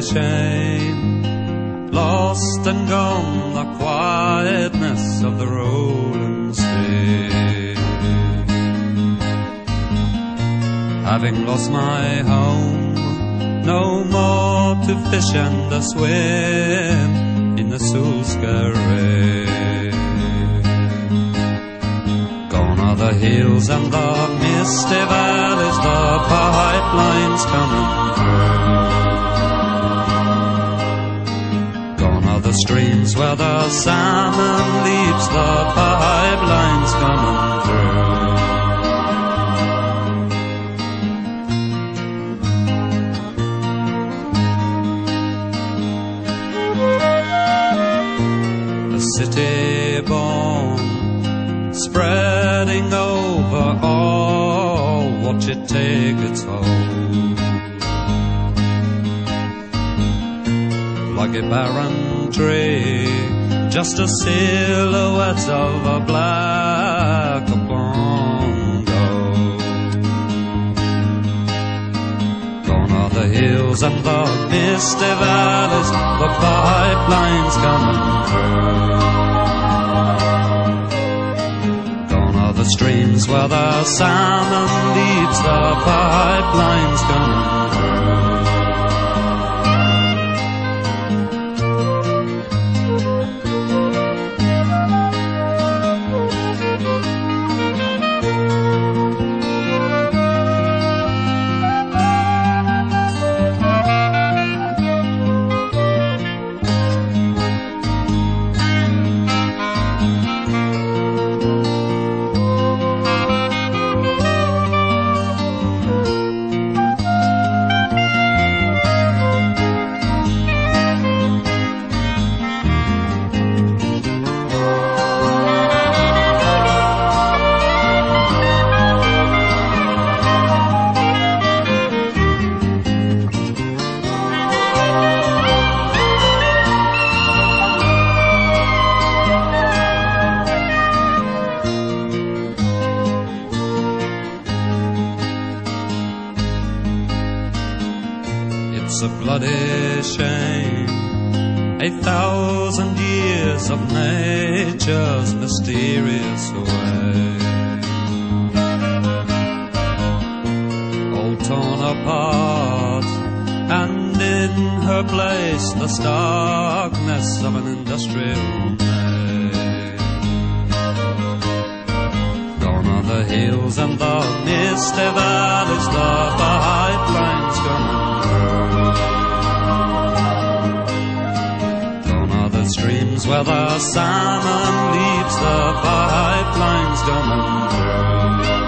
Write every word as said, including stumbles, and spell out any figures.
shame, lost and gone the quietness of the rolling sea. Having lost my home, no more to fish and to swim in the Sulskare. Gone are the hills and the misty valleys, the pipelines coming through. Gone are the streams where the salmon leaps, the pipelines coming through. City born, spreading over all, watch it take its hold. Like a barren tree, just a silhouette of a black upon gold. Gone are the hills and the misty valleys, the pipelines coming through. The streams where the salmon leaps, the pipelines coming It's a bloody shame, a thousand years of nature's mysterious way, all torn apart, and in her place the starkness of an industrial day. Gone are the hills and the misty valleys, the pipelines coming through. Gone are the streams where the salmon leaps, the pipelines coming through.